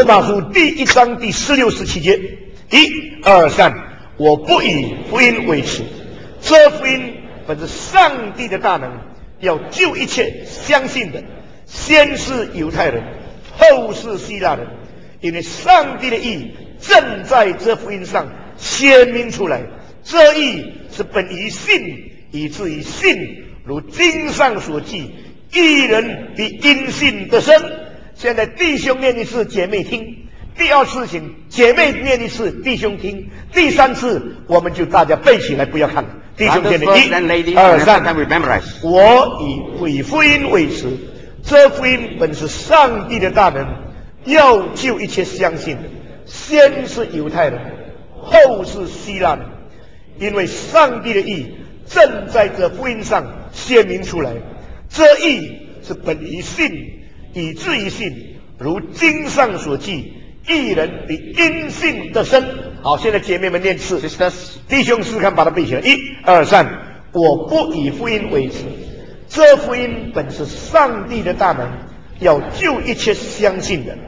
马书第1章第16、17节，1、2、3，我不以福音为耻，这福音本是上帝的大能，要救一切相信的，先是犹太人，后是希腊人，因为上帝的义正在这福音上显明出来。这义是本于信，以至于信，如经上所记，义人必因信得生。现在弟兄念一次，姐妹听。第二次请姐妹念一次，弟兄听。第三次我们就大家背起来，不要看了。弟兄姐妹，1、2、3，我以福音为耻，这福音本是上帝的大能，要救一切相信的，先是犹太人，后是希腊人，因为上帝的义正在这福音上显明出来。这义是本于信，以至于信，如经上所记，义人比因信得生。好，现在姐妹们念次，弟兄试看把它背起来。1、2、3，我不以福音为耻，这福音本是上帝的大能，要救一切相信的。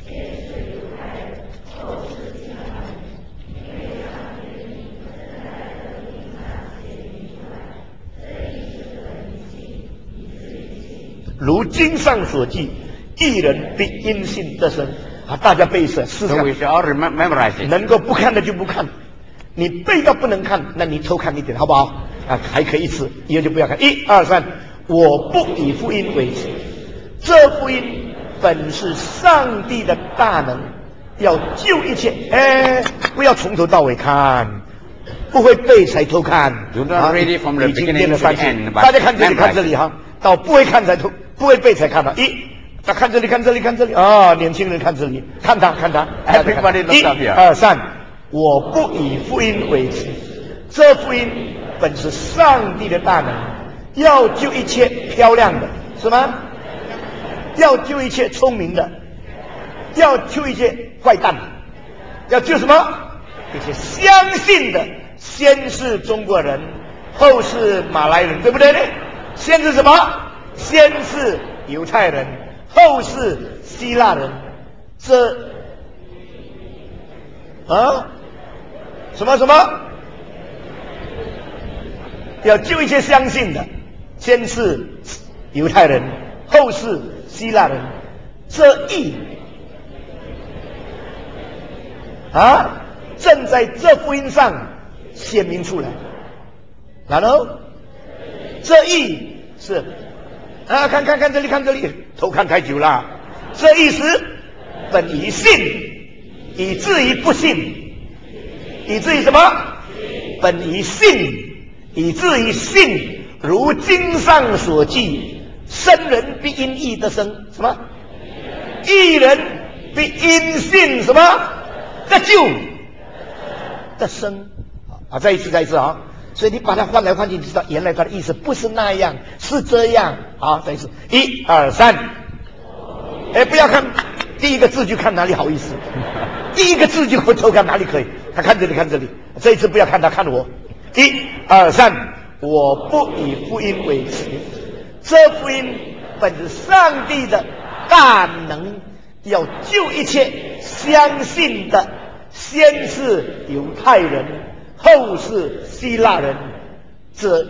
如经上所记，义人必因信得生。啊，大家背一次，试试看。能够不看的就不看，你背到不能看，那你偷看一点，好不好？啊，还可以一次，以后就不要看。1、2、3，我不以福音为耻，这福音本是上帝的大能，要救一切。不要从头到尾看，不会背才偷看。已经念了3次，大家看这里，看这里哈。到不会看才偷，不会背才看到。看这里，看这里，看这里啊！年轻人看这里，看他。1、2、3，我不以福音为耻，这福音本是上帝的大能，要救一切漂亮的，什么？要救一切聪明的，要救一切坏蛋的，要救什么？一些相信的，先是中国人，后是马来人，对不对呢？先是什么？先是犹太人，后是希腊人。这什么？要救一切相信的，先是犹太人，后是希腊人。这义正在这福音上显明出来。然后这义是看这里，看这里，偷看太久了。这意思本于信，以至于不信，以至于什么？本于信，以至于信，如经上所记，生人必因义得生。什么？义人必因信什么？得救得生。再一次啊！所以你把它换来换去，你知道原来它的意思不是那样，是这样。好，再一次，1、2、3。不要看第一个字就看哪里好意思，第一个字就偷看哪里可以。他看这里，看这里。这一次不要看他，看我。1、2、3，我不以福音为耻，这福音本是上帝的大能，要救一切相信的，先是犹太人，后是希腊人。这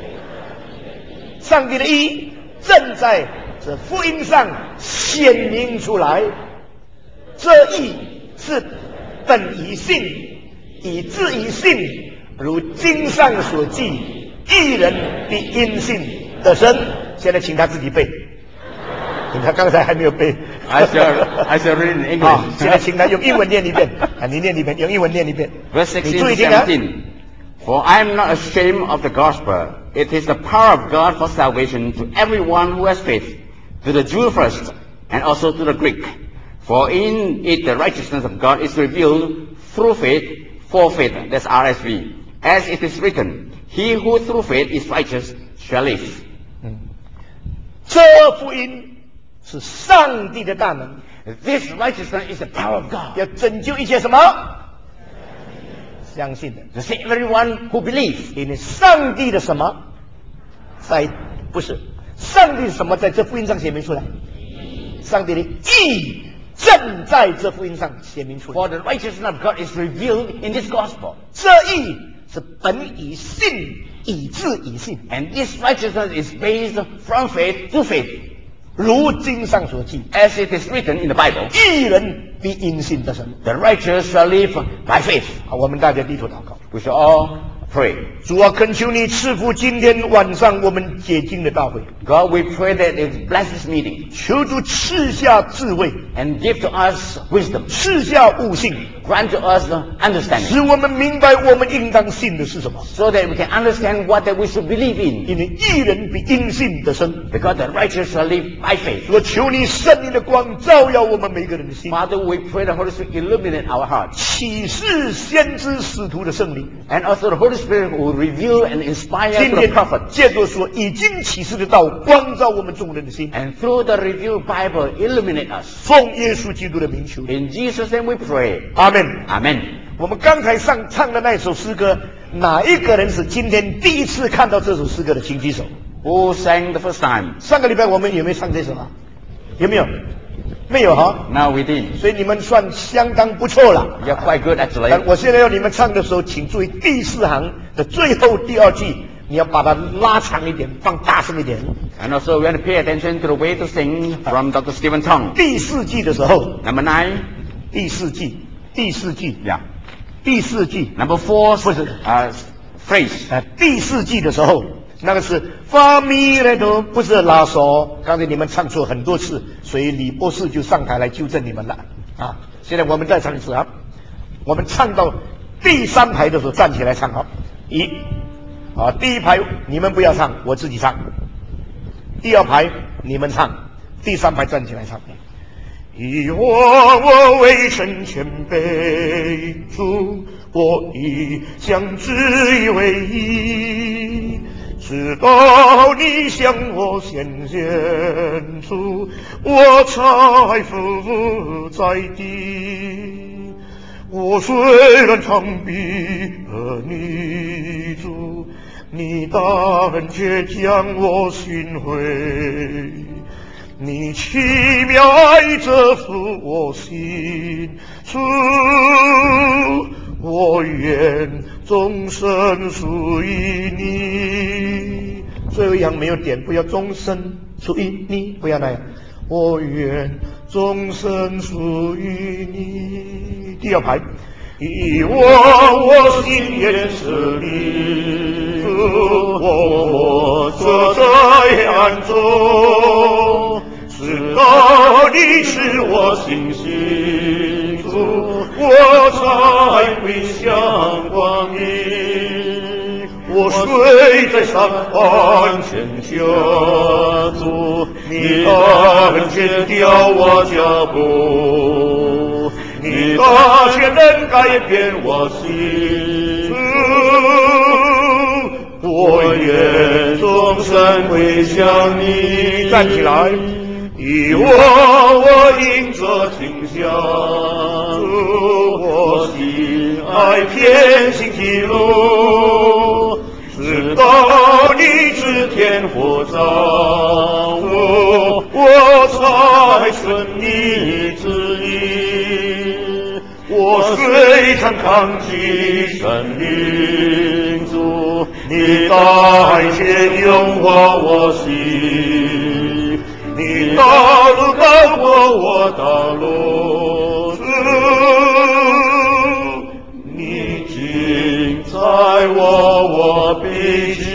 上帝的义正在这福音上显明出来。这义是本于信，以至于信，如经上所记，义人必因信得生。现在请他自己背，他刚才还没有背。 I shall read in English. 现在请他用英文念一遍。你念一遍，用英文念一遍。 Verse 16 to 17. For I am not ashamed of the gospel. It is the power of God for salvation to everyone who has faith, to the Jew first, and also to the Greek. For in it the righteousness of God is revealed through faith, for faith. That's RSV. As it is written, he who through faith is righteous shall live. 这福音是上帝的大能。 This righteousness is the power of God. 要拯救一切什么？相信的。 To save everyone who believes. 因为上帝的什么？不是上帝什么在这福音上显明出来？上帝的义正在这福音上显明出来。 For the righteousness of God is revealed in this gospel. 这义是本以信以致以信， And this righteousness is based from faith to faith. 如经上所记， As it is written in the Bible, 义人必因信得生。 the righteous shall live by faith. 好，我们大家低头祷告。 We shall all pray. 主啊，恳求你赐福今天晚上我们解经的大会， God, we pray that it bless this meeting 求主赐下智慧， and give to us wisdom. 赐下悟性， Grant to us the understanding 使我们明白我们应当信的是什么。 so that we can understand what that we should believe in. 因为义人必因信得生。 Because the righteous shall live by faith. 我求你圣灵的光照耀我们每个人的心， Father, we pray the Holy Spirit illuminate our hearts. 启示先知使徒的圣灵。 And also the Holy Spirit will reveal and inspire 今 to the 天 prophet. 借着说已经启示的道，光照我们众人的心。 And through the revealed Bible, illuminate us. 奉耶稣基督的名求， In Jesus' name we pray. 阿门。 Amen. 我们刚才唱的那首诗歌，哪一个人是今天第一次看到这首诗歌的？请举手。 Who sang the first time? 上个礼拜我们有没有唱这首啊？有没有？没有哈。 No, we didn't. 所以你们算相当不错了。 You're quite good actually. 但我现在要你们唱的时候，请注意第4行的最后第2句，你要把它拉长一点，放大声一点。 And also we have to pay attention to the way to sing from Dr. Stephen Tong. 第4句的时候， Number 9. 第4句，第4句， Yeah. 第4句， Number 4. 不是 Phrase. 第4句的时候，那个是发咪来头，不是拉索。刚才你们唱错很多次，所以李博士就上台来纠正你们了啊。现在我们再唱一次啊，我们唱到第3排的时候站起来唱好。第1排你们不要唱，我自己唱。第2排你们唱，第3排站起来唱。以我为臣谦卑，主我一向只以为义，直到你向我显现出，我才伏在地。我虽然长臂和你主，你但却将我寻回。你奇妙爱折服我心，主，我愿终身属于你。最后一行没有点，不要终身属于你，不要那样。我愿终身属于你。第2排，以我心愿是你，我活在黑暗中。直到你使我信心主，我才会向光明。我虽在上安全下主，你但却调我脚步，你但却能改变我心。我愿终身归向你。站起来。以我迎着天下，我心爱偏行的路，直到你指天火照我才顺你旨意。我虽常抗拒神灵主，你但却融化我心。你道路高过我道路，你尽在我必经。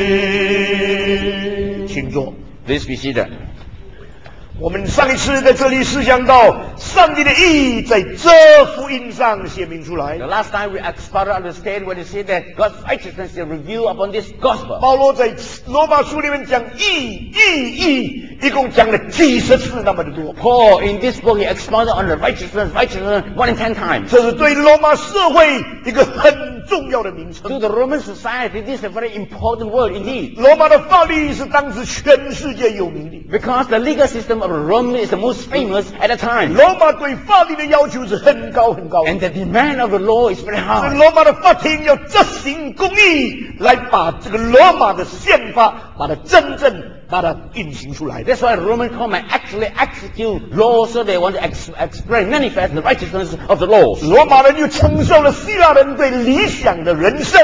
请坐。 Please be seated. 我们上一次在这里思想到，上帝的义在这福音上显明出来。 The last time we expounded on the state when he said that God's righteousness is revealed upon this gospel. 保罗在罗马书里面讲义，一共讲了几十次那么的多。 Paul, in this book, he expounded on the righteousness more than 10 times. 这是对罗马社会一个很重要的名称。 To the Roman society, this is a very important word indeed. 罗马的法律是当时全世界有名的。 Because the legal system of Rome is the most famous at the time. 罗马对法律的要求是很高很高。 And the demand of the law is very 所以 high. 罗马的法庭要执行公义，来把这个罗马的宪法把它真正把它运行出来。 That's why Roman command actually execute law, so they want to explain, manifest the righteousness of the laws. 罗马人又承受了希腊人对理想的人生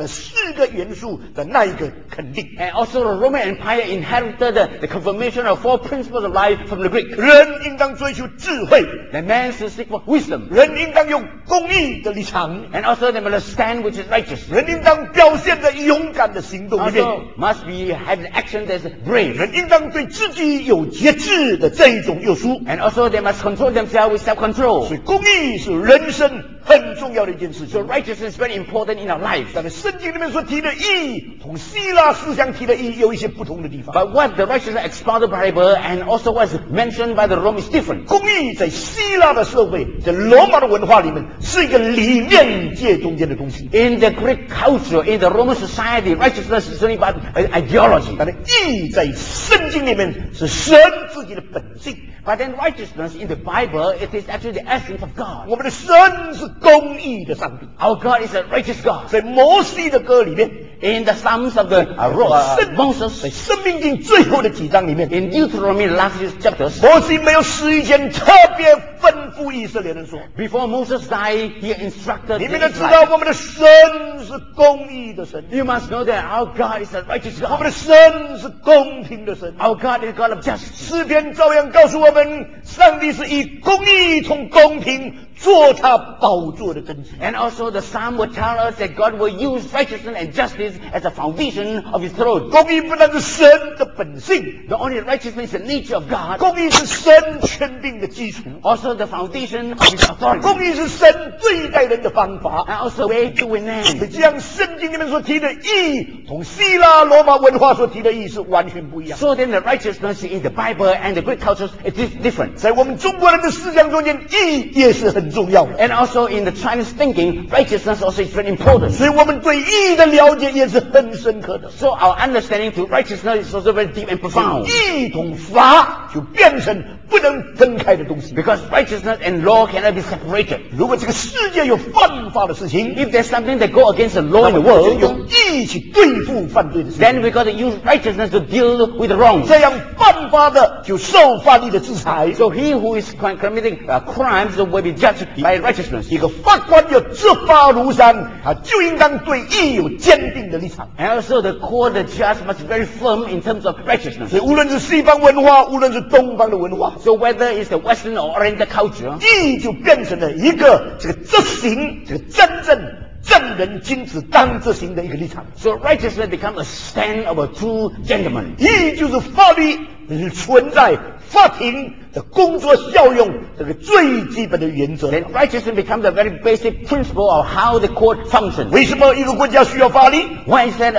4个元素的那一个肯定。 And also the Roman Empire inherited the confirmation of 4 principles of life from the Greek. 人应当追求智慧， The man should seek for wisdom. 人应当有公义的立场， And also they must stand which is righteous. 人应当表现着勇敢的行动力， Also must be have an action that's brave. 人应当对自己有节制的这一种约束。 And also they must control themselves with 所 self-control. 以公义是人生很重要的一件事 So 情。 righteousness is very important in our life. 但是圣经里面所提的义，同希腊思想提的义有一些不同的地方。 But what the righteousness expounded by the Bible and also what's mentioned by the Rome is different. 公义在希腊的社会，在罗马的文化里面，是一个理念界中间的东西。 In the Greek culture, in the Roman society, righteousness is only about ideology. 但是义在圣经里面是神自己的本性。 But then righteousness in the Bible, it is actually the essence of God. 我们的神是公义的上帝。 Our God is a righteous God. 在摩西的歌里面， In the Psalms of the 在 Moses, 生命经最后的几章里面， in Deuteronomy, the last few chapters, 摩西没有死以前特别吩咐以色列人说： before Moses died, he instructed 你 the 们要知道 Israelites. 我们的神是公义的神， You must know that our God is a righteous 我们 God. 的神是公平的神。 Our God is a God of justice. 诗篇照样告诉我们，上帝是以公义同公平做他宝座的根基。 And also the Psalm will tell us that God will use righteousness and justice as a foundation of His throne. 公义不但是神的本性， The only righteousness is the nature of God. 公义是神权柄的基础， Also the foundation of His authority. 公义是神对待人的方法。 And also the way to win man. 这样，圣经里面所提的义，同希腊罗马文化所提的义是完全不一样。 So then the righteousness in the Bible and the Greek cultures, it is different. 在我们中国人的思想中间，义也是很重要的。 And also in the Chinese thinking, righteousness also is very important. 所以我们对义的了解也是很深刻的。 So our understanding to righteousness is also very deep and profound. 义同法就变成不能分开的东西。 Because righteousness and law cannot be separated. 如果这个世界有犯法的事情， If there's something that go against the law in the 就用 world, 义去对付犯罪的事 then 情。 we got to use righteousness to deal with the wrong. 这样犯法的就受法律的制裁。 So he who is committing crimes will be judged by righteousness. 一个法官要执法如山，他就应当对义有坚定的立场。 And also the court, the judge must be very firm in terms of righteousness. 所以无论是西方文化，无论是东方的文化， So whether it's the Western or Oriental culture, 义就变成了一个这个执行，这个真正正人君子当执行的一个立场。 so righteousness becomes a stand of a true gentleman. 义就是法律存在法庭的工作效用这个最基本的原则。 Then righteousness becomes a very basic principle of how the court functions. 为什么一个国家需要法律？ Why is that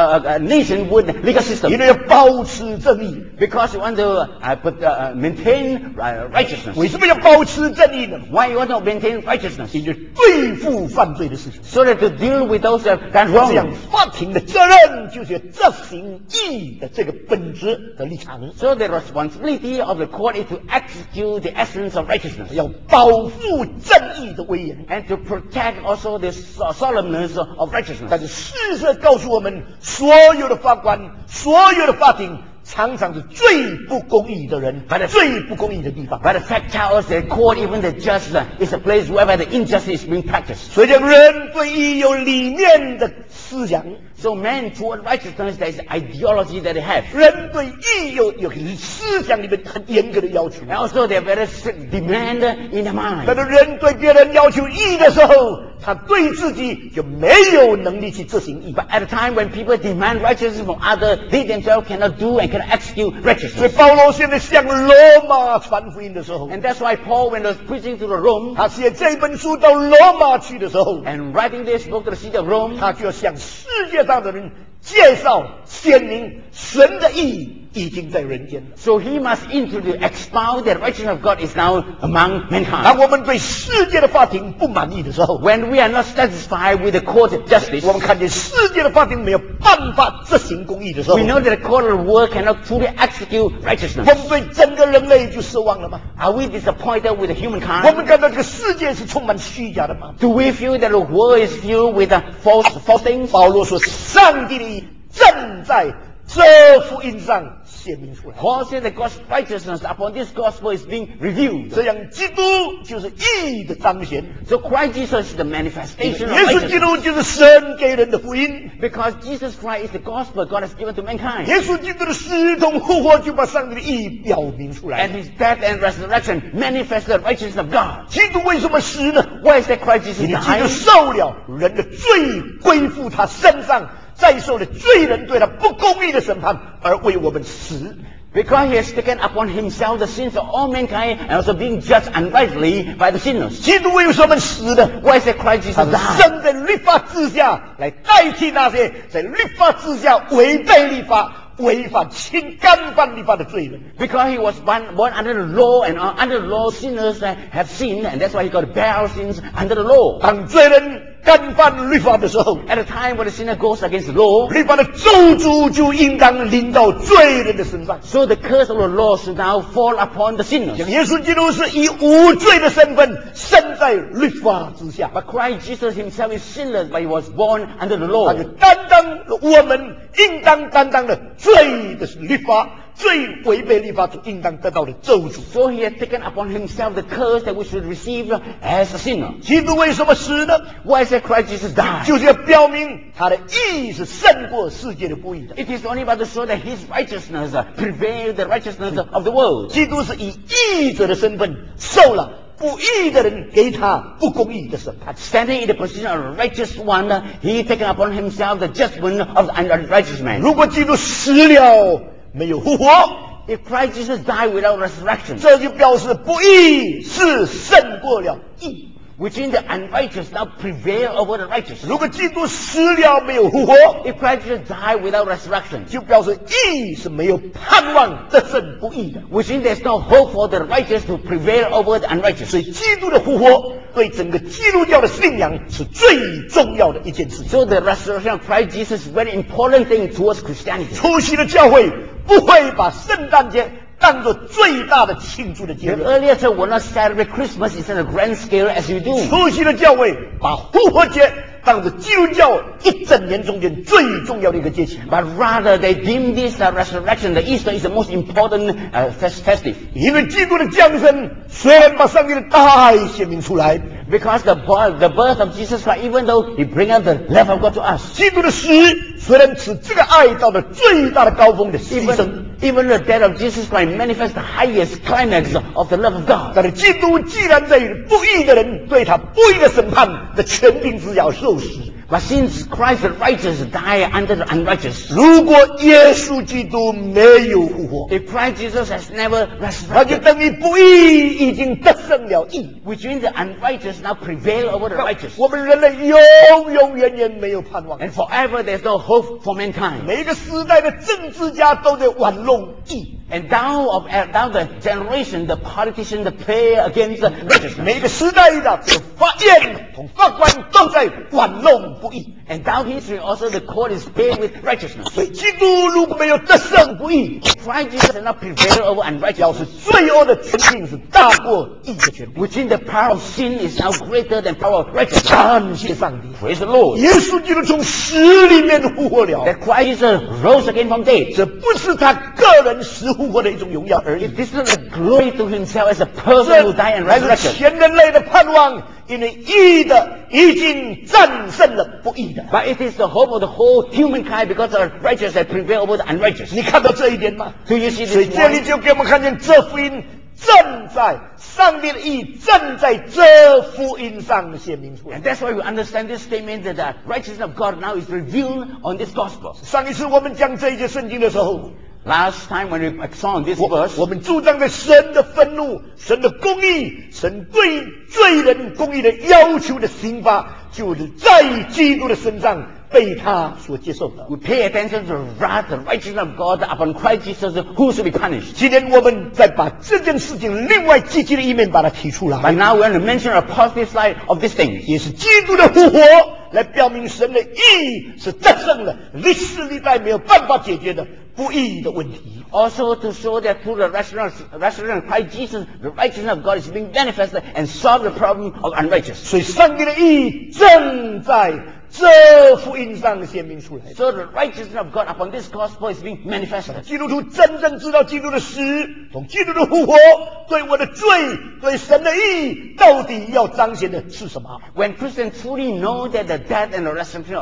a nation with legal 因 system? 为要保持正义。 Because you want to maintain righteousness. 为什么要保持正义呢？ Why you want to maintain righteousness? 也就是对付犯罪的事情。 So that to deal with those that have done 这样 wrong. 法庭的责任就是要执行义的这个本质的立场， So the responsibility of the court is to execute the essence of righteousness 要保护正义的威严。 and to protect also the solemnness of 但 righteousness. 是事实告诉我们，所有的法官、所有的法庭，常常是最不公义的人，最不公义的地方。 But the fact tells us that court, even the judge, is a place wherever the injustice is being practiced. 所以讲，人对义有理念的思想， So man toward righteousness, there is ideology that they have. 人对义有思想里面很严格的要求。 And also they have very strict demand in their 但 mind. 是人对别人要求义的时候，他对自己就没有能力去执行义。 But at a time when people demand righteousness from others, they themselves cannot do and cannot execute 所以 righteousness. 保罗现在向罗马传福音的时候， And that's why Paul, when he was preaching to the Rome 他写这本书到罗马去的时候， and writing this book to the city of Rome, 他就要向世界上的人介绍、显明神的义已经在人间了。 so he must introduce, expound that righteousness of God is now among 当 mankind. 我们对世界的法庭不满意的时候， When we are not satisfied with the court of justice, 我们看见世界的法庭没有办法执行公义的时候， we know that the court of the world cannot truly execute 我 righteousness. 们对整个人类就失望了吗？ Are we disappointed with the 我 humankind? 们感到这个世界是充满虚假的吗？ Do we feel that the world is filled with false things? 保罗说，上帝的义正在这福音上显明出来。 Paul said that God's righteousness upon this gospel is being revealed. 这样，基督就是义的彰显。 So Christ Jesus is the manifestation of 耶稣基 righteousness. 督就是神给人的福音。 Because Jesus Christ is the gospel God has given to mankind. 耶稣基督的死同复活就把上帝的义表明出来 And。his death and resurrection manifest the righteousness of God. 基督为什么死呢？ Why is that Christ Jesus 因为基督 died? 受了人的罪归附他身上，再受了罪人对他不公义的审判，而为我们死。 Because he has taken upon himself the sins of all mankind and also being judged unrightly by the sinners. 基督为什么死呢？ Why is that Christ 他 Jesus 是 died? 生在律法之下，来代替那些在律法之下违背律法、违反干犯律法的罪人。 Because he was born under the law, and under the law sinners have sinned, and that's why he got to bear our sins under the law. 当罪人干犯律法的时候， At the time when the sinner goes against the law, 律法的咒诅就应当临到罪人的身上。 so the curse of the law should now fall upon the sinners. 像耶稣基督是以无罪的身份生在律法之下， But Christ Jesus himself is sinless, but he was born under the 他就 law. 担当我们应当担当的罪的律法，罪违背律法就应当得到的咒诅。 So he has taken upon himself the curse that we should receive as a sinner. 基督为什么死呢？ Why is that Christ Jesus died? 就是要表明他的义是胜过世界的不义的。 It is only about to show that his righteousness prevailed the righteousness of the world. 基督是以义者的身份受了不义的人给他不公义的审判。 Standing in the position of a righteous one, he taken upon himself the judgment of the unrighteous man. 如果基督死了没有复活， If Christ Jesus died without resurrection, 这就表示不义是胜过了义。 which means the unrighteous now prevail over the righteous. 如果基督死了没有复活， If Christ Jesus died without resurrection, 就表示义是没有盼望得胜不义的。 which means there's no hope for the righteous to prevail over the unrighteous. 所以基督的复活对整个基督教的信仰是最重要的一件事情。 So the resurrection of Christ Jesus is a very important thing towards Christianity. 初期的教会不会把圣诞节当作最大的庆祝的节 The 日。 earlier church will not celebrate Christmas in a grand scale as you do. 初期的教会把复活节当作基督教一整年中间最重要的一个节期。 But rather they deem this resurrection, the Easter is the most important festive. 因为基督的降生虽然把上帝的大爱显明出来， Because the birth of Jesus Christ, even though he bring out the love of God to us, 基督的死虽然使这个爱到了最大的高峰的牺牲， even the death of Jesus Christ manifests the highest climax of the love of God. 但是基督既然在不义的人对他不义的审判的权柄之下受死， But since Christ the righteous died under the unrighteous, 如果耶稣基督没有复活， if Christ Jesus has never 那就 resurrected, 等于不义已经得胜了义。 which means the unrighteous now prevail over the righteous. 我们人类永永远远没有盼望。 And forever there's no hope for mankind. 每一个时代的政治家都在玩弄义， And down the generation, the politicians they play against the righteousness. 每一个时代的法院同法官都在玩弄不义。 And down history also the court is paved with righteousness. 所以基督如果没有得胜不义， Christ Jesus has not prevailed over 表示 unrighteousness. 罪恶的权柄是大过义的权柄。 Which means the power of sin is now greater than power of righteousness. 感谢上帝， Praise the Lord. 耶稣基督从死里面复活了。 That Christ Jesus rose again from dead. 这不是他个人死复活的一种荣耀而已， This is not a glory to himself as a person who died and 乃是 resurrected. 全人类的盼望，因为义的已经战胜了不义的。 But it is the hope of the whole humankind because the righteous that prevail over the unrighteous. 你看到这一点吗？ Do you see 所以 this 这里 point? 就给我们看见，这福音正在上帝的义正在这福音上显明出来 And。that's why we understand this statement that the righteousness of God now is revealed on this gospel. 上一次我们讲这一节圣经的时候， Last time when we saw this 我 verse, 们主张的神的愤怒、神的公义、神对罪人公义的要求的刑罚，就是在基督的身上被他所接受的。 we pay attention to the wrath, the righteousness of God upon Christ Jesus, who should be punished. 今天我们再把这件事情另外积极的一面把它提出 But 来， now we want to mention a positive side of this thing. 也是基督的复活，来表明神的义是得胜了历史历代没有办法解决的不义的问题。 Also to show that through the resurrection of Christ Jesus, the righteousness of God is being manifested and solve the problem of unrighteousness. 所以上帝的义正在这福音上显明出来。 So the righteousness of God upon this gospel is being manifested. 基督徒真正知道基督的死，从基督的复活，对我的罪，对神的义，到底要彰显的是什么？ When Christians truly know that the death and the resurrection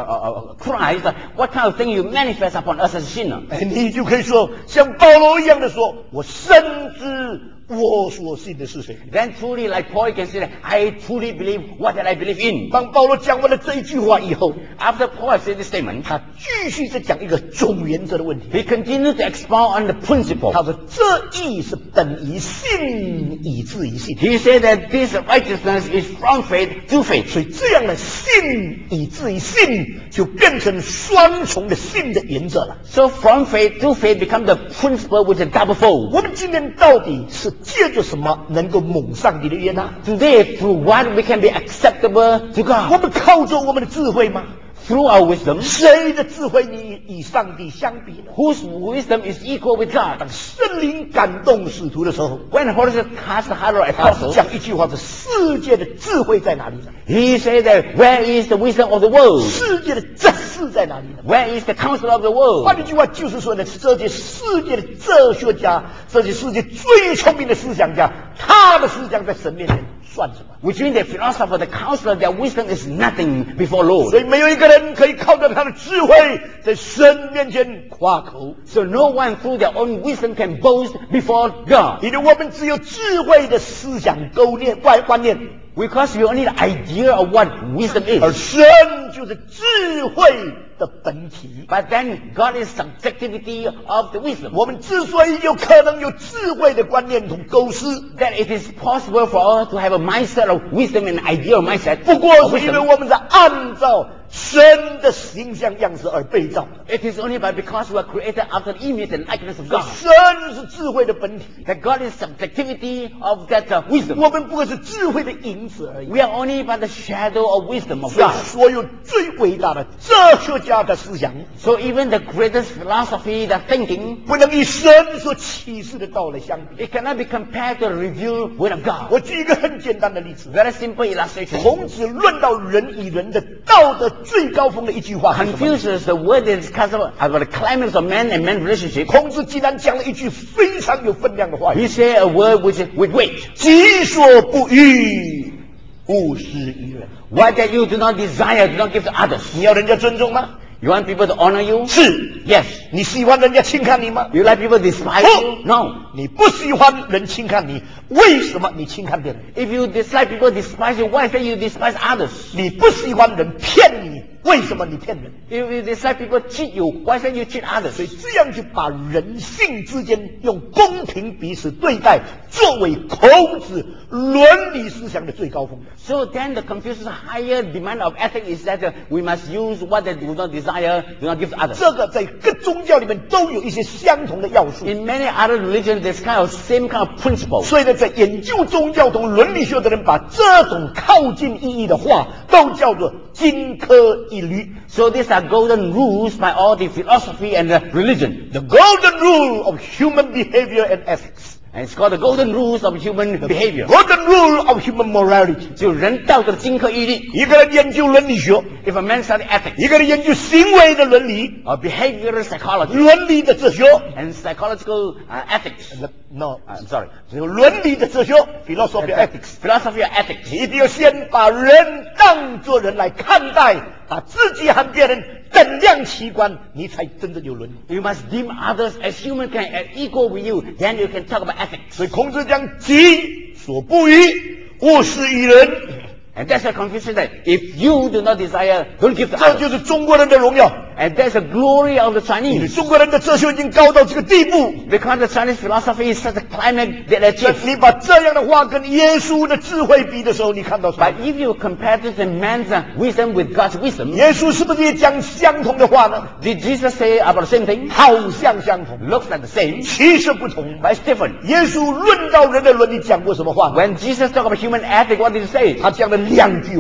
of Christ, what kind of thing you manifest upon us as sinner? 你就可以说，像保罗一样的说，我深知我所信的是谁。 Then truly, like Paul, you can say that I truly believe what that I believe in. 当保罗讲完了这一句话以后， After Paul has said this statement, 他继续在讲一个总原则的问题。 he continued to expound on the principle. 他说：“这义是本于信，以至于信。 He said that this righteousness is from faith to faith. 所以这样的信以至于信，就变成双重的信的原则了。 So from faith to faith become the principle which is double-fold. 我们今天到底是借着什么能够蒙上帝的约呢？ Today, through what we can be acceptable to 我 God? 们靠着我们的智慧吗？ Through our wisdom. 谁的智慧你与上帝相比呢？ Whose wisdom is equal with God? 当圣灵感动使徒的时候， When Holy Spirit touched the heart of 他 apostles, 讲一句话：是世界的智慧在哪里呢？ he said that where is the wisdom of the world? 世界的哲士在哪里呢？ Where is the counsel of the 换 world? 句话就是说呢，这些世界的哲学家，这些世界最聪明的思想家，他的思想在神面前算什么？ Which means the philosopher, the counselor, their wisdom is nothing before Lord. 所以没有一个人可以靠着他的智慧在神面前夸口， So no one through their own wisdom can boast before God. 因为我们只有智慧的思想观念， Because we only the idea of what wisdom 而 is. 神就是智慧的本体。 But then God is subjectivity of the wisdom. 我们之所以有可能有智慧的观念同构思， That it is possible for us to have a mindset of wisdom and idea of mindset 不过 of 是因为 wisdom. 我们是按照神的形象样式而被造的。 It is only by because we are created after the image and likeness of God. 神是智慧的本体， That God is subjectivity of that wisdom. 我们不过是智慧的影子而已。 We are only by the shadow of wisdom of 所以 God. 所有最伟大的哲学家的思想， So even the greatest philosophy, the thinking, 不能与神所启示的道来相比。 it cannot be compared to the revealed word of God. 我举一个很简单的例子， Very simple illustration. 孔子论到人与人的道德最高峰的一句话是什么？ Confucius, the word that is discussed about the climax of man and man relationship. 孔子竟然讲了一句非常有分量的话语 He said a word which is with weight. 己所不欲，勿施于人。 What that you do not desire, do not give to others. 你要人家尊重吗？ You want people to honor you? 是。 Yes. 你喜欢人家轻看你吗？ You like people to despise you? No. 你不喜欢人轻看你，为什么你轻看别人？ If you dislike people to despise you, why is that you despise others? 你不喜欢人骗你，为什么你骗人？ If you dislike people cheat you, why is that you cheat 所 others? 以这样就把人性之间用公平彼此对待，作为孔子伦理思想的最高峰。 So then the Confucius' higher demand of ethics is that we must use what they do not desire, do not give to others. 这个在各宗教里面都有一些相同的要素。 In many other religions, there's kind of same kind of principle. 所以呢，在研究宗教同伦理学的人，把这种靠近意义的话，都叫做金科一律。 So these are golden rules by all the philosophy and the religion. The golden rule of human behavior and ethics. And it's called the golden rules of human behavior. Golden rule of human morality. 就人道的金科一律。 一个人研究伦理学， If a man studies ethics 一个人研究行为的伦理， or behavioral psychology 伦理的哲学。 and psychological ethics, No, I'm sorry, 只有伦理的哲学 philosophy of ethics。 philosophy of ethics. 你一定要先把人当作人来看待，把自己和别人等量齐观，你才真正有伦理。 You must deem others as human kind, as equal with you. Then you can talk about ethics. 所以孔子讲：己所不欲，勿施于人。 And that's the confusion that if you do not desire, don't give to 这 others. 就是中国人的荣耀。 And that's the glory of the 因为 Chinese. 中国人的哲学已经高到这个地步。 Because the Chinese philosophy is such a climax that achieves. 你把这样的话跟耶稣的智慧比的时候，你看到什么 But？if you compare this man's wisdom with God's wisdom, 耶稣是不是也讲相同的话呢？ did Jesus say about the same thing? 好像相同， Looks like the same, 其实不同。 but it's different. 耶稣论到人的伦理讲过什么话呢？ When Jesus talked about human ethics, what did he say? 他讲了两句话。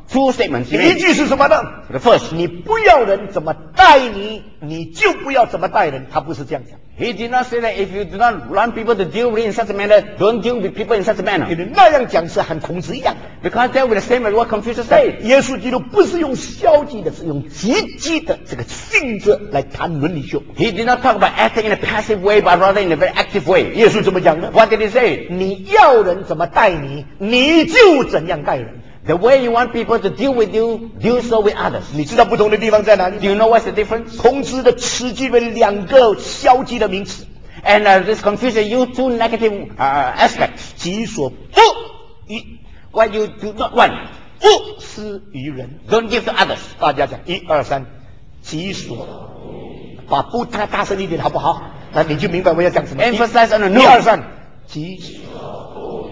two statements. 第一句是什么呢？ The first, 你不要人怎么待你，你就不要怎么待人。他不是这样讲。 he did not say that if you do not want people to deal with you in such a manner, don't deal with people in such a 因 manner. 为那样讲是和孔子一样的。 Because that was the same as what Confucius said. 耶稣基督不是用消极的，是用积极的这个性质来谈伦理学。 He did not talk about acting in a passive way, but rather in a very active way. 耶稣怎么讲呢？ What did he say? 你要人怎么待你，你就怎样待人。 The way you want people to deal with you, do so with others. 你知道不同的地方在哪里？ Do you know what's the difference? 孔子的词句为两个消极的名词， And this Confucius used two negative aspects. 己所不以 What you do not want, 不施于人。 don't give to others. 大家讲1、2、3，己所把不大声一点好不好？那你就明白我要讲什么。 Emphasize on the 1、 no. 2、3，己所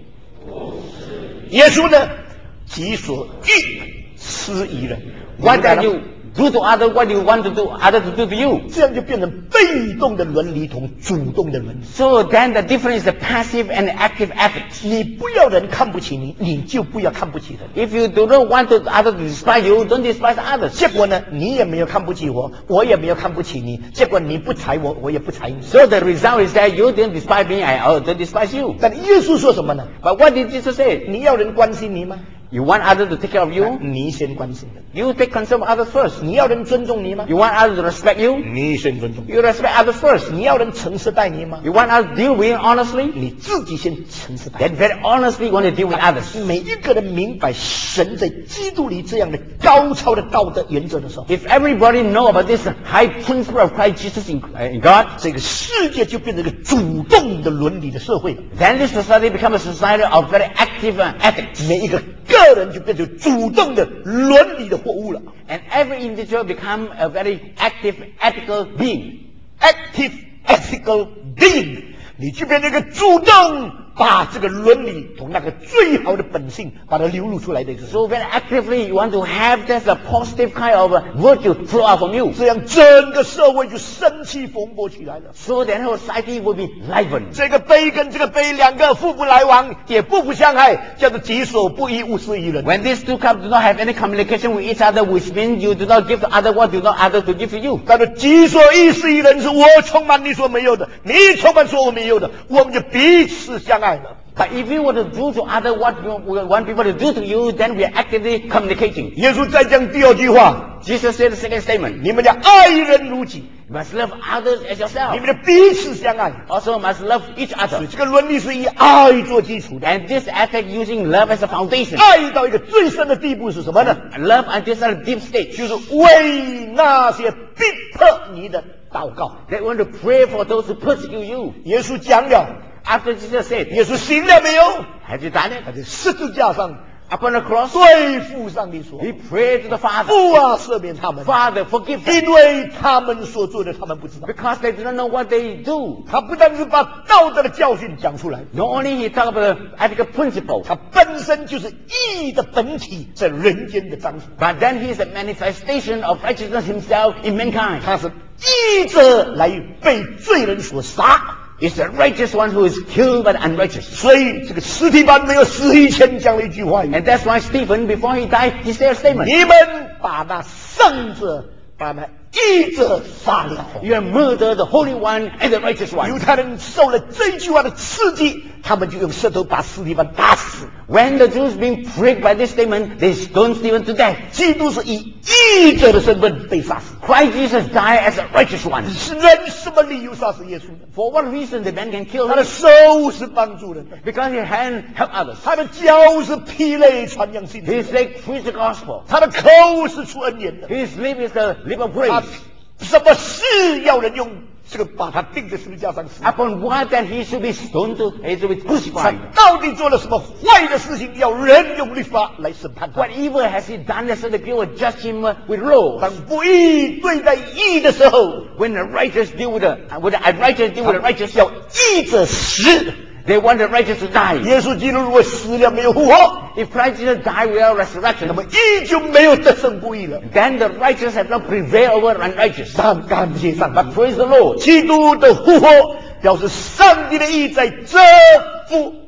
耶稣呢？己所欲施于人。 What that you do to others, what you want to do others to do to you. 这样就变成被动的伦理同主动的伦理。 So then the difference is the passive and the active ethics. 你不要人看不起你，你就不要看不起人。 If you do not want others to despise you, don't despise others. 结果呢，你也没有看不起我，我也没有看不起你。结果你不踩我，我也不踩你。 So the result is that you didn't despise me, I don't despise you. 但耶稣说什么呢？ But what did Jesus say? 你要人关心你吗？ You want others to take care of you? 你先关心人。 You take concern of others first. 你要人尊重你吗？ You want others to respect you? 你先尊重。 You respect others first. 你要人诚实待你吗？ You want others to deal with you honestly? 你自己先诚实待。 Then very honestly you want to deal with others. 每一个人明白神在基督里这样的高超的道德原则的时候， If everybody know about this high principle of Christ Jesus in God, 这个世界就变成一个主动的伦理的社会了。 then this society becomes a society of very active ethics. 每一个个人就变成主动的伦理的货物了。 And every individual become a very active ethical being. Active ethical being， 你就变成一个主动把这个伦理同那个最好的本性把它流露出来的一个人。 So very actively you want to have this a positive kind of virtue flow out from you. 这样整个社会就生气蓬勃起来了。 So then our society will be livened. 这个杯跟这个杯两个互不来往，也不相害，叫做己所不欲，勿施于人。 When these two cups do not have any communication with each other, which means you do not give to other what do not others to give to you. 但是己所欲施于人，是我充满你所没有的，你充满所我没有的，我们就彼此相爱了。 But if you want to do to other what you want people to do to you, then we are actively communicating. 耶稣再讲第二句话， Jesus said the second statement. 你们要爱人如己， You must love others as 你 yourself. 们的彼此相爱。 Also must love each 所 other. 以这个伦理是以爱做基础的。 And this ethic using love as a foundation. 爱到一个最深的地步是什么呢？ Love until such a deep state. 就是为那些逼迫你的祷告。 They want to pray for those who persecute you. 耶稣讲了， After Jesus said, 耶稣行了没有？ have you done it? 他在十字架上 Upon the cross, 对父上帝说 he prayed to the：“ Father. 父啊，赦免他们， Father, forgive them. 因为他们所做的，他们不知道。” Because they do not know what they do. 他不但是把道德的教训讲出来， Not only he talked about the ethical principle, 他本身就是义的本体在人间的彰显。 but then he is a manifestation of righteousness himself in mankind. 他是义者来被罪人所杀。 It's the righteous one who is killed by the unrighteous. 所以这个司提反没有死以前讲了一句话语： And that's why Stephen, before he died, he said a statement. 你们把那圣者、把那义者杀了。 You have murdered the Holy One and the righteous 犹 one. 太人受了这句话的刺激，他们就用石头把司提反打死。 When the Jews being pricked by this statement, they stoned Stephen to death. 基督是以义者的身份被杀死。 Christ Jesus died as a righteous one. 是人什么理由杀死耶稣呢？ For what reason the man can kill 他的 him? 手是帮助人的， Because his hand helped others. 他的脚是披泪传扬信息 His 的， leg preached the gospel. 他的口是出恩言的。 His lip is the lip of 他 grace. 什么事要人用这个把他钉在十字架上死？ Upon what that he should be stoned to, he should be 他 crucified. 到底做了什么坏的事情，要人用律法来审判他 What？evil has he done that so the people will judge him with law? 当不义对待义的时候， When the righteous deal with the unrighteous deal with the righteous, 要义者死。 they want the righteous to die. 耶稣基督如果死了没有复活， If Christ Jesus died without 那 resurrection, 么义就没有得胜不义了。 then the righteous have not prevailed over the unrighteous. 感谢上帝 But，praise the Lord. 基督的复活表示上帝的义在折服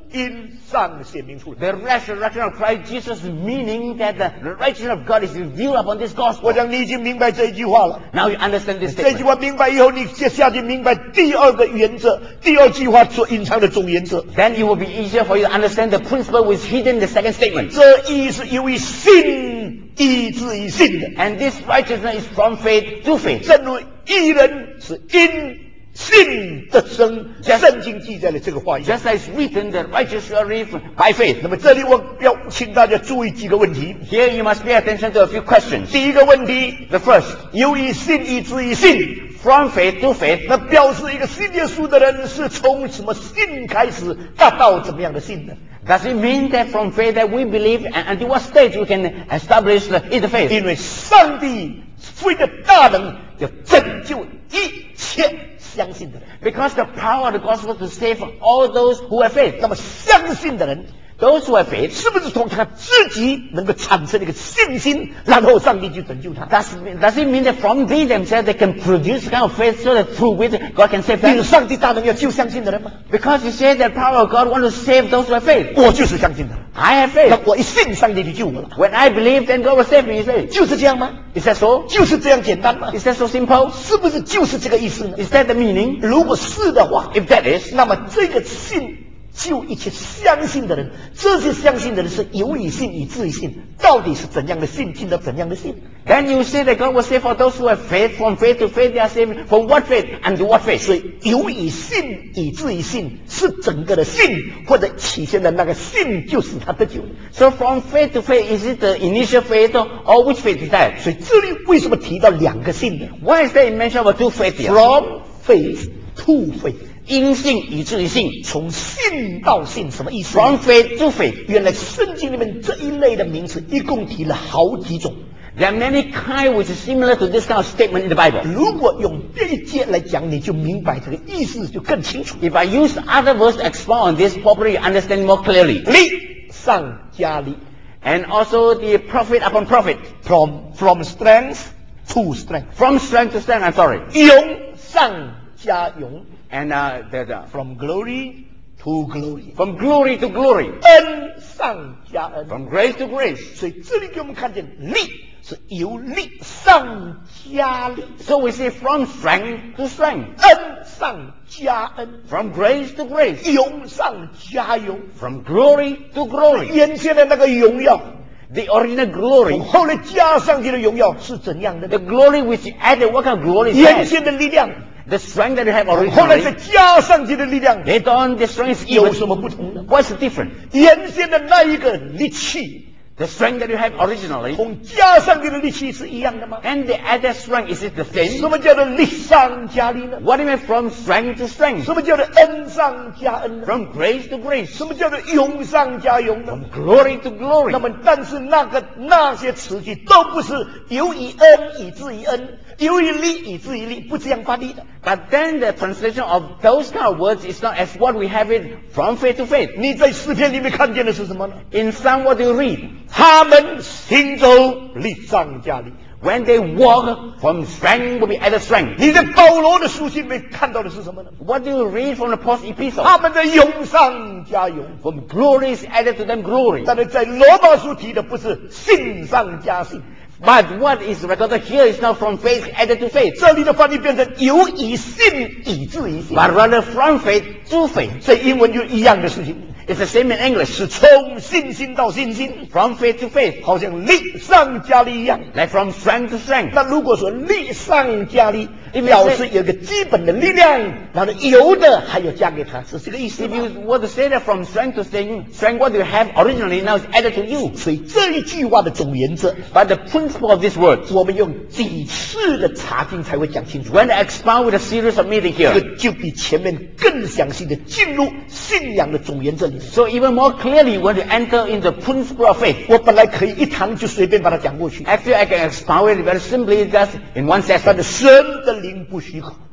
因上显明出来。 The resurrection of Christ Jesus meaning that the righteousness of God is revealed upon this 我 gospel. 想你已经明白这一句话了。 Now you understand this 这句 statement. 话明白以后，你接下去明白第二个原则，第二句话所隐藏的总原则。 Then it will be easier for you to understand the principle which is hidden in the second statement. 这义是由于信以至于信的， And this righteousness is from faith to faith. 正如义人是因信得生。圣经记载了这个话一样。 Just as written, the righteous shall live by faith. 那么这里我要请大家注意几个问题。 Here you must pay attention to a few questions. 第一个问题， The first, 由于信以至于信， from faith to faith. 那表示一个信耶稣的人是从什么信开始达到怎么样的信呢？ Does it mean that from faith that we believe and to what stage we can establish in the faith? 因为上帝赋予的大能要拯救一切相信的人。 Because the power of the gospel to save all those who have faith. 那么相信的人 Those who have faith, 是不是从他自己能够产生一个信心，然后上帝就拯救他？ does it mean that from they themselves they can produce kind of faith so that through which God can save 因为 them? 上帝大能要救相信的人吗？ Because you say that power of God want to save those who have faith. 我就是相信的。 I have 那 faith. 我一信，上帝就救我了， When I believe, then God will save me, you say. 就是这样吗？ Is that so? 就是这样简单吗？ Is that so simple? 是不是就是这个意思呢？ Is that the meaning? 如果是的话， If that is, 那么这个信救一切相信的人，这些相信的人是由于信以至于信，到底是怎样的信，进到怎样的信？ then you say that God will save for those who have faith. From faith to faith, they are saved. From what faith and to what faith? 所以由于信以至于信，是整个的信或者起先的那个信，就使他得救的。 So from faith to faith, is it the initial faith or which faith is that? 所以这里为什么提到两个信呢 Why is there a mention of two faith here? ？From faith to faith， 因信以至于信。 从信到信，什么意思呢 From faith to faith. 原来圣经里面这一类的名词一共提了好几种。 There are many kinds which is similar to this kind of statement in the Bible. 如果用这一节来讲，你就明白这个意思就更清楚。 If I use other verse to expound on this, probably you understand more clearly. 力上加力 And also the prophet upon prophet. ，from strength to strength， From strength to strength, I'm sorry. 勇上加勇 And the ，from glory to glory， from glory to glory. 恩上加恩。 From grace to grace. 所以这里给我们看见力是由力上加力， So we see from strength to strength. 恩上加恩， From grace to grace. 勇上加勇。 From glory to glory. 眼前的那个荣耀， The original glory. 后来加上去的荣耀是怎样的 The 呢？ glory which added, what kind of glory is 眼 that? 前的力量， The strength that you have 后来再 originally. 加上去的力量 Later on, the strength is 有什 even. 么不同呢？ What's the difference? 原先的那一个力气， The strength that you have originally 同加上去的力气是一样的吗？ and the added strength, is it the 什 same? 么叫做力上加力呢？ What do you mean from strength to strength? 什么叫做恩上加恩呢？ From grace to grace. 什么叫做勇上加勇呢？ From glory to glory. 那么，但是那些词句都不是由于恩以至于恩，由于力以至于力，不这样翻译的。 But then the translation of those kind of words is not as what we have it from faith to faith. 你在诗篇里面看见的是什么呢？ In Psalm, what do you read? 他们行走力上加力。 When they walk, from strength will be added strength. 你在保罗的书信里面看到的是什么呢？ What do you read from the Paul's epistle? 他们的勇上加勇。 From glory is added to them glory. 但是在罗马书提的不是信上加信， But what is recorded here is not from faith added to faith, 这里的翻译变成由于信以至于信， but rather from faith to faith. 这英文就一样的事情， It's the same in English. 是从信心到信心， From faith to faith. 好像力上加力一样。 Like from strength to strength. 那如果说力上加力， If you 表 say- 示有个基本的力量，然后有的还要加给他，是这个意思 If 吗？ you were to say that from strength to strength, what you have originally now is added to you. 所以这一句话的总原则， But the principle of these words, 我们用几次的查经才会讲清楚。 when I expound with a series of meeting 这 here, 个就比前面更详细的进入信仰的总原则里面。 so even more clearly when you enter in the principle of faith. 我本来可以一堂就随便把它讲过去， Actually, I can expound it very simply just in one 但 session. 是神的灵不许可。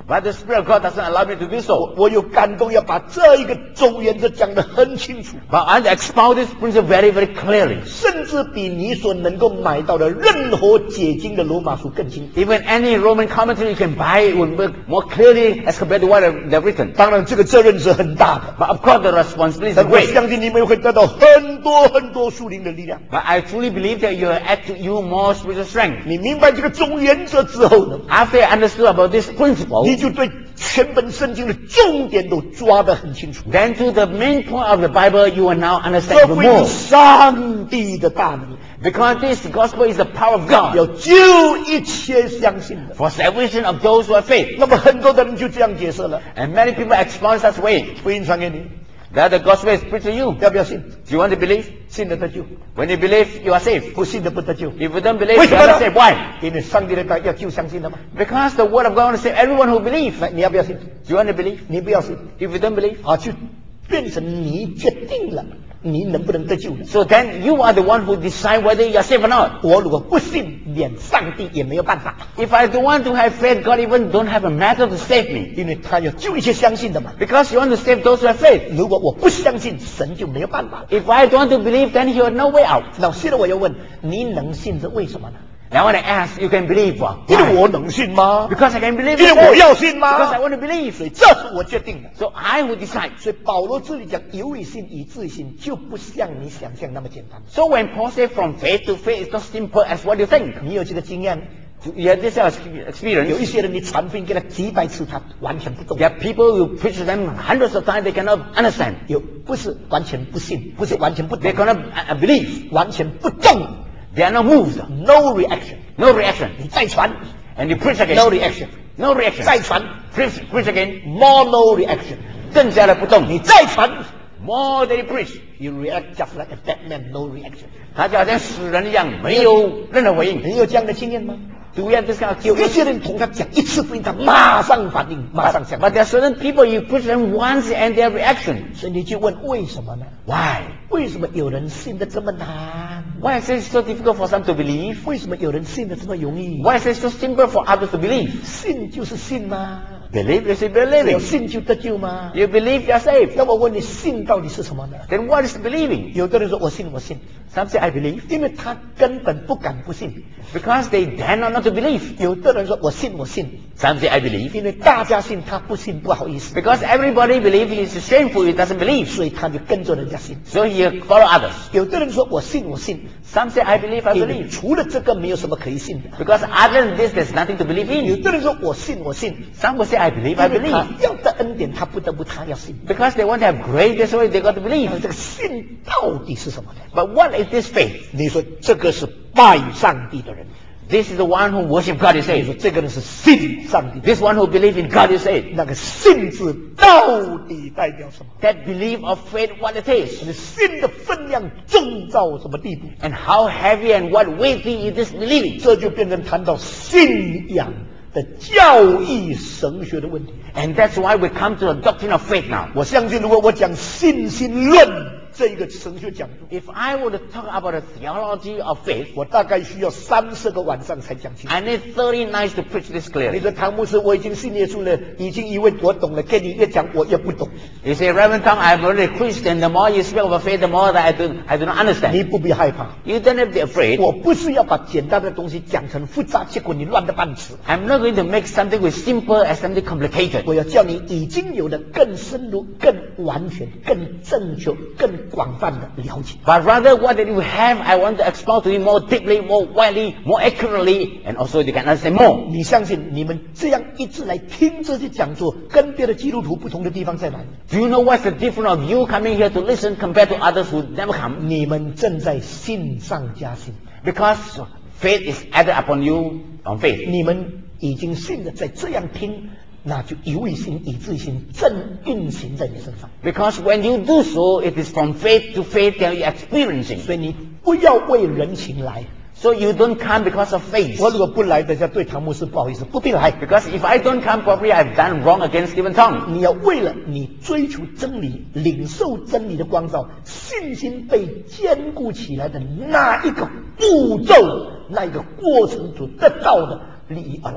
But the Spirit of God doesn't allow me to do so. 我有感动要把这一个总原则讲得很清楚， But I expound this principle very, very clearly. 甚至比你所能够买到的任何解经的罗马书更清楚。 Even any Roman commentary you can buy will work more clearly as compared to what they've written. 当然，这个责任是很大的， But of course the responsibility is 但我 great. 相信你们会得到很多属灵的力量。 But I truly believe that you will add to you more spiritual strength. 你明白这个总原则之后呢， After I understood about this principle, 你就对全本圣经的重点都抓得很清楚。 then to the main point of the Bible, you will now 这 understand even 会 more. 上帝的大能， Because this gospel is the power of God 要救一切相信的。 for salvation of those who have faith. 那么很多的人就这样解释了， And many people expound such way 福音传给你， that the gospel is preached to you. 要不要信？ Do you want to believe? 信的得救， When you believe, you are saved. 不信的不得救。 If you don't believe, 为 you 什 are 么 not 呢 saved. Why? 因为上帝的道要救相信的嘛。 Because the word of God will save everyone who believes. 来，你要不要信？ Do you want to believe? 你不要信， If you don't believe, 啊，就变成你决定了你能不能得救了。 so then you are the one who decide whether you are saved or not. 我如果不信，连上帝也没有办法， If I don't want to have faith, God even don't have a method to save me. 因为他要救一切相信的嘛。 Because you want to save those who have faith. 如果我不相信，神就没有办法了。 If I don't want to believe, then he will no way out. 那现在我要问，你能信是为什么呢？ Now I want to ask, you can believe what? 因为我能信吗？ Because I can believe 因为 it. 我要信 Because I 吗？ want to believe. 所以这是我决定的。 So I will decide. 所以保罗这里讲由于信以至于信，就不像你想象那么简单。 So when Paul said from faith to faith, it's not simple as what you think. 你有这个经验， You have this 有 experience. 一些人你传福音给他几百次，他完全不懂 There。are people you preach to them hundreds of times, they cannot understand. 有不是完全不信，不是完全不 They 懂， cannot believe. 完全不动 They are not moved. ，no reaction。 No reaction. 你再传 And you preach again. ，no reaction。 No reaction. 再传 Preach again. ，more no reaction。 更加的不动。 你再传 More than you preach. ，you react just like a dead man, no reaction。 他就好像死人一样，没有任何回应。 你有这样的经验吗？ Do we have this kind of 有一 experience? 些人同他讲一次福音，他马上反应，马上相 But 信。 there are certain people you preach them once and their reaction. 所以你就问为什么呢？ Why? 为什么有人信的这么难？ Why is it so difficult for some to believe? 为什么有人信的这么容易？ Why is it so simple for others to believe? 信就是信吗？ Believe is 只有 believing. 信就得救吗？ You believe you are saved. 那我问你，信到底是什么呢？ Then what is believing? 有的人说我信，我信， Some say I believe 因为他根本不敢不信； because they dare not to believe. 有的人说我信，我信， Some say I believe 因为大家信，他不信不好意思， because everybody believes he is shameful, he doesn't believe. 所以他就跟着人家信。 So he follow others. 有的人说我信，我信， Some say I believe, I 因为 believe. 除了这个没有什么可以信的。 Because other than this, there's nothing to believe 有 in. 的人说我信，我信， Some will say I believe, I 因为他 believe. 要的恩典，他不得不他要信。 Because they want to have grace, that's why they got to 那 believe. 这个信到底是什么呢？ But what is this faith? 你说这个是拜上帝的人， This is the one who worship God, you 你说 say. 这个人是信上帝的人。 This one who believe in God, you say. 那个信字到底代表什么？ That belief of faith, what it is. 你信的分量重到什么地步？ And how heavy and what weighty is this believing. 这就变成谈到信仰的教义神学的问题。 And that's why we come to the doctrine of faith now. 我相信，如果我讲信心论这个神学讲座， If I were to talk about the theology of faith, 我大概需要30个晚上才讲清楚。 I need 30 nights to preach this 你 clearly. 说唐牧师，我已经信耶稣了，已经以为我懂了，跟你越讲我越不懂。 You say, Reverend Tong, I'm already Christian. The more you speak about faith, the more that I do not 你 understand. 不必害怕， You don't have to be afraid. 我不是要把简单的东西讲成复杂，结果你乱的半死。 I'm not going to make something with simple as something complicated. 我要叫你已经有的更深入、更完全、更正确、更广泛的了解。 But rather what that you have, I want to expound to you more deeply, more widely, more accurately, and also you can understand more. 你相信你们这样一直来听这些讲座，跟别的基督徒不同的地方在哪里？ Do you know what's the difference of you coming here to listen compared to others who never come? 你们正在信上加信， Because faith is added upon you on faith. 你们已经信了，再这样听，那就由于信以至于信，正运行在你身上。 Because when you do so, it is from faith to faith that you're experiencing. 所以你不要为人情来。 So you don't come because of faith. 我如果不来，等下对唐牧师不好意思，不必来。 Because if I don't come, probably I've done wrong against Stephen Tong. 你要为了你追求真理、领受真理的光照，信心被坚固起来的那一个步骤、那一个过程所得到的利益而来。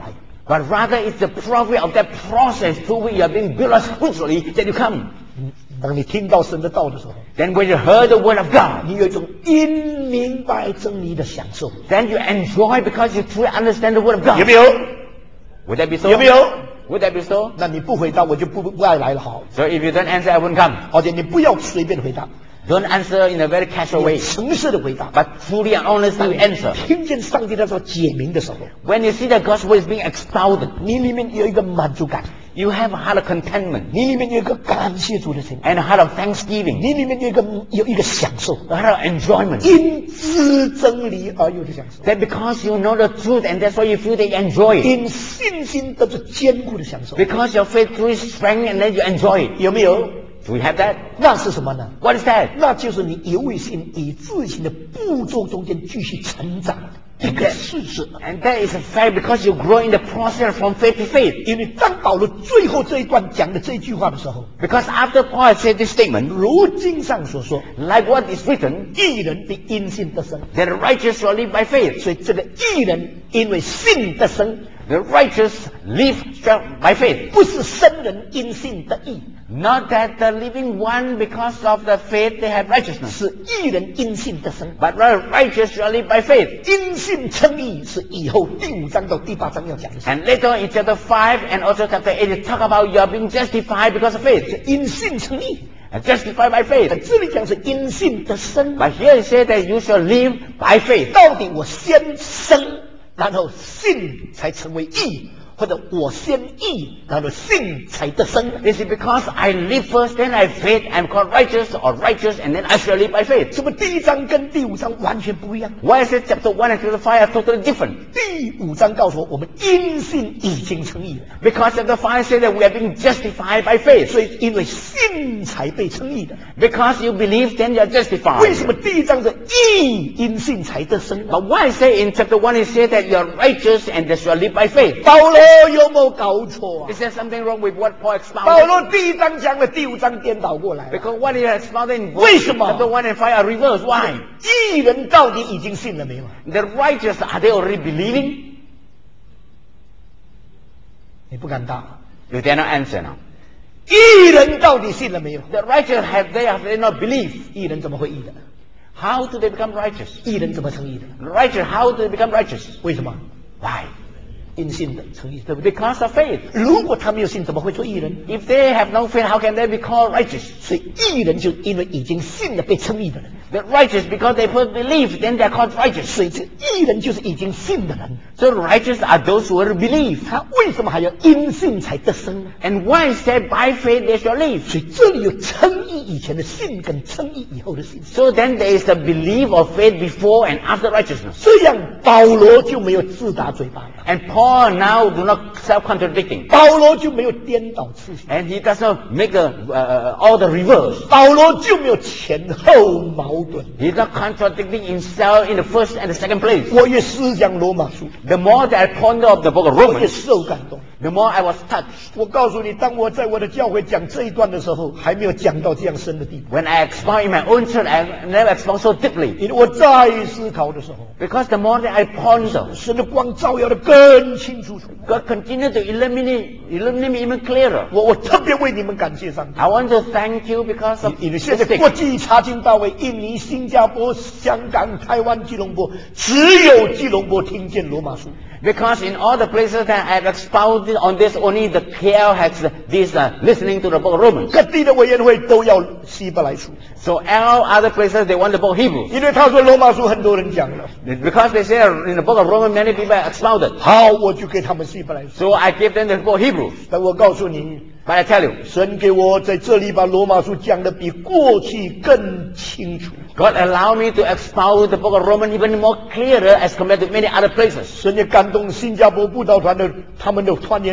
But rather it's the profit of that process through which you are being built up spiritually that you come. 当你听到神的道的时候， Then when you heard the word of God, 你有一种因明白真理的享受， then you enjoy because you truly understand the word of God. 有没有？ Would that be so? 有没有？ Would that be so? 那你不回答，我就不爱来了。好， So if you don't answer, I wouldn't come. 而且你不要随便回答， Don't answer in a very casual way, 诚实的回答。 but truly and honestly answer. 听见上帝在说解明的时候， When you see the gospel is being expounded, 你里面有一个满足感， you have a heart of contentment 你里面有一个感谢主的心， and a heart of thanksgiving, 你里面有一个享受， a heart of enjoyment. 因知真理而有的享受， That because you know the truth and that's why you feel that you enjoy it. 因信心得着坚固的享受， Because your faith through its strength and then you enjoy it. 有没有？ Do we have that? 那是什么呢？ What is that? 那就是你由未信以至信的步骤中间继续成长的一个事实。 And that is a fact because you grow in the process from faith to faith. 因为当保罗最后这一段讲的这一句话的时候， Because after Paul said this statement, 如经上所说， like what is written, 义人必因信得生。 that the righteous shall live by faith. 所以这个义人因为信得生， The righteous live by faith. 不是生人因信得义， Not that the living one, because of the faith, they have righteousness. 是义人因信得生。 But the righteous shall live by faith. 因信称义是以后第5章到第8章要讲的事。 And later in chapter 5 and also chapter 8, it talk about you are being justified because of faith. 因信称义， And justified by faith. 这里讲是因信得生。 But here it says that you shall live by faith. 到底我先生，然后信才成为义，或者我先义，然后信才得生？ Is it because I live first, then I faith, I'm called righteous, or righteous, and then I shall live by faith? 怎么第1章跟第5章完全不一样？ Why is it chapter 1 and chapter 5 are totally different? 第5章告诉我们因信已经称义了， Because chapter 5 says that we are being justified by faith. 所以因为信才被称义的。 Because you believe, then you are 为 justified. 什么第1章是义因信才得生呢？ But why say in chapter 1 it says that you are righteous and that you shall live by faith? 保罗有没有搞错啊？ Is there something wrong with what Paul 保 expounded? 罗第1章讲了，第5章颠倒过来了。 Because what he expounded in 为什么？ chapter 1 and 5 are reversed. Why? 义人到底已经信了没有？ The righteous, are they already believing? 你不敢答。 You dare not answer now. 义人到底信了没有？ The righteous, have they not believed? 义人怎么会义的？ How do they become righteous? 义人怎么称义的？ The righteous, how do they become righteous? 为什么？ Why? 因信的称义。 Because of faith. 如果他没有信，怎么会做义人？ If they have no faith, how can they be called righteous? 所以义人就因为已经信了被称义的人， The righteous, because they first believe, then they are called righteous. 所以这义人就是已经信的人。 So righteous are those who already believe. 他为什么还要因信才得生呢？ And why is that by faith they shall live? 所以这里有称义以前的信跟称义以后的信。 So then there is the belief of faith before and after righteousness. 这样保罗就没有自打嘴巴了， And Paul now do not self-contradicting. 保罗就没有颠倒次序， And he does not make all the reverse. 保罗就没有前后矛盾。 He's not contradicting himself in the first and the second place. 我越思想罗马书， The more that I ponder of the book of 我越 Romans, 受感动。 the more I was touched. 我告诉你，当我在我的教会讲这一段的时候，还没有讲到这样深的地步。 When I expound in my own church, I never expound so deeply. 因为我再思考的时候， Because the more that I ponder, 神的光照耀的更清楚。 God continued to illuminate me even clearer. 我特别为你们感谢上帝， I want to thank you because of 因为 this 现在国 stick. 际查经大会，印尼、新加坡、香港、台湾、吉隆坡，只有吉隆坡听见罗马书。 Because in all the places that I have expounded on this, only the KL has this listening to the book of Romans. 各地的委员会都要希伯来书， So all other places, they want the book of Hebrews. 因为他说罗马书很多人讲了。 Because they say in the book of Romans, many people have expounded. 好，我就给他们希伯来书。 So I gave them the book of Hebrews. 但我告诉你， But I tell you, 神给我在这里把罗马书讲的比过去更清楚。 God allowed me to expound the book of Romans even more clearer as compared to many other places. 神也感动新加坡布道团的他们的团员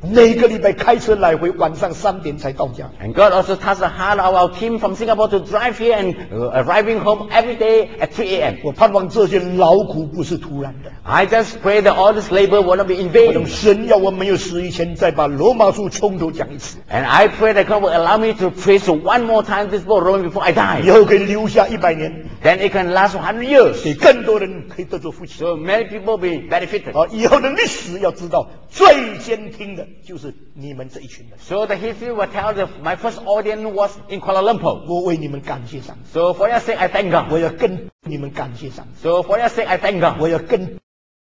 每个礼拜开车来回，晚上3点才到家。 And God also touched the heart of our team from Singapore to drive here and arriving home every day at 3 a.m. 我盼望这些劳苦不是突然的。 I just pray that all this labor will not be in 我等 vain. 神要我没有死以前，再把罗马书从头讲一次， And I pray that God will allow me to preach one more time this book of Romans before I 以 die. 后可以留下100年， Then it can last 100 years. 给更多人可以得着福气。 So many people will be benefited. 以后的历史要知道，最先听的就是你们这一群人。 So the history will tell that my first audience was in Kuala Lumpur. 我为你们感谢上帝， So for your sake, I thank 我 God. 要跟你们感谢上帝， So for your sake, I thank God. 我要跟